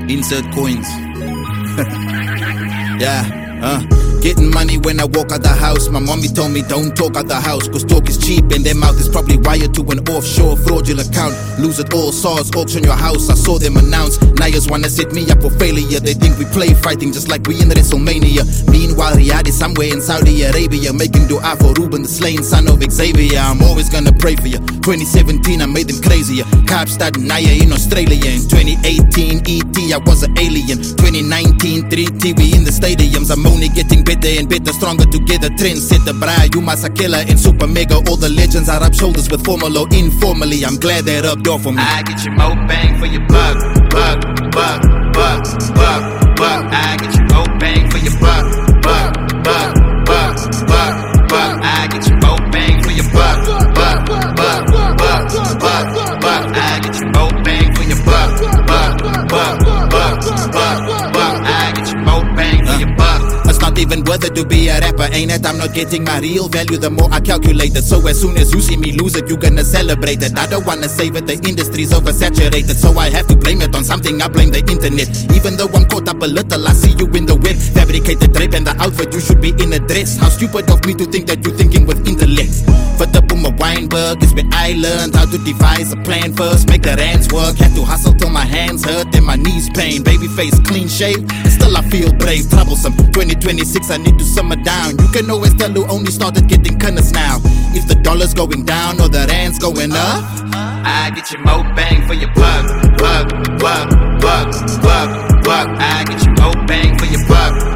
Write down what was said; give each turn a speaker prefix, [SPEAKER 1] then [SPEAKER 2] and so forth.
[SPEAKER 1] Insert coins. Getting money when I walk out the house. My mommy told me don't talk out the house, cause talk is cheap and their mouth is probably wired to an offshore fraudulent account. Lose it all, SARS, auction your house. I saw them announce. Liars wanna set me up for failure. They think we play fighting just like we in WrestleMania. Meanwhile, Riyadh is somewhere in Saudi Arabia, making dua for Reuben, the slain son of Xavier. I'm always gonna pray for you. 2017 I made them crazier. Kaapstad Naya in Australia. In 2018 ET I was an alien. 2019 3T we in the stadiums. I'm only getting better and better, stronger together. Trendsetter, Bra, you Masakela and Super Mega. All the legends I rub shoulders with formally. Informally, I'm glad they rubbed off on me.
[SPEAKER 2] I get you more bang for your buck, buck, buck, buck, buck, buck. I get you more bang for your buck, buck, buck, buck, buck, buck. I get you more bang for your buck, buck, buck, buck, buck, buck. I get you more bang for your buck, buck, buck, buck, buck, buck. I get you more bang for your buck.
[SPEAKER 1] It's not even worth it to be a rapper, ain't it? I'm not getting my real value the more I calculate it. So as soon as you see me lose it, you gonna celebrate it. I don't wanna save it, the industry's oversaturated. So I have to blame it on something, I blame the internet. Even though I'm caught up a little, I see you in the web. Fabricated drape and the outfit, you should be in a dress. How stupid of me to think that you're thinking with intellect. But the Puma Weinberg is where I learned how to devise a plan first, make the rands work. Had to hustle till my hands hurt and my knees pain. Baby face clean shave, still I feel brave. Troublesome, 2026 I need to simmer down. You can always tell who only started getting cunners now. If the dollar's going down or the rand's going up,
[SPEAKER 2] I get you more bang for your buck, buck, buck, buck, buck, buck. I get you more bang for your buck,